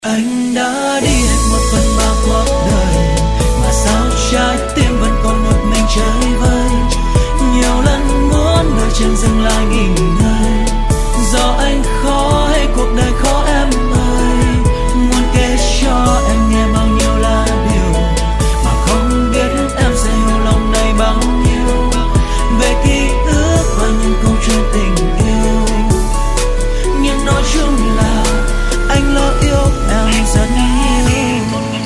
Anh đã đi hết một phần ba cuộc đời, mà sao trái tim vẫn còn một mình chơi vơi. Nhiều lần muốn đợi chân dừng lại nghỉ ngơi,